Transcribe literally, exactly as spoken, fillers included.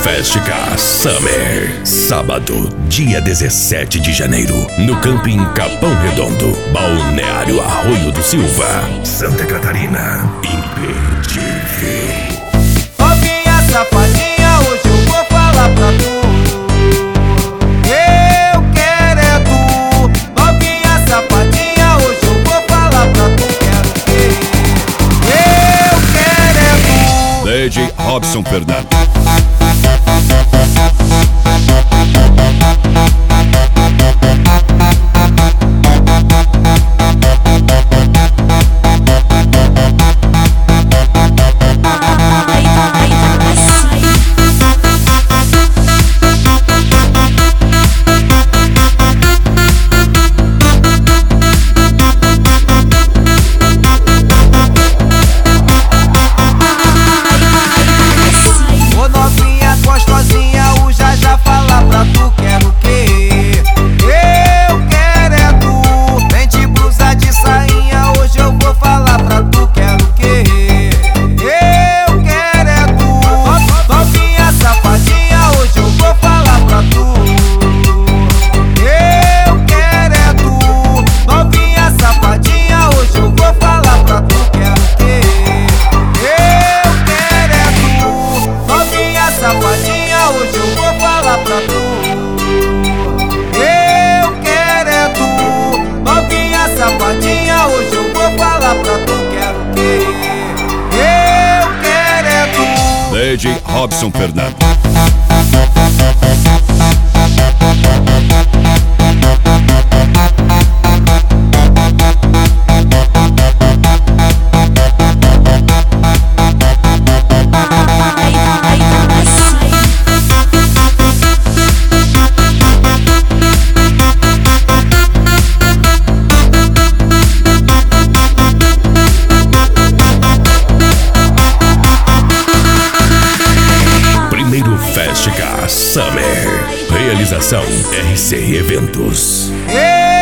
Festica Summer. Sábado, dia dezessete de janeiro, no Camping Capão Redondo, Balneário Arroio do Silva, Santa Catarina. Imperdível. Novinha safadinha, hoje eu vou falar pra tu. Eu quero é tu. Novinha safadinha, hoje eu vou falar pra tu. Quero o quê? Eu quero é tu. D J Robson Fernando. Safadinha, hoje eu vou falar pra tu. Quero o quê? Eu quero é tu. D J Robson Fernando. Festica Summer. Realização R C Eventos. Ei!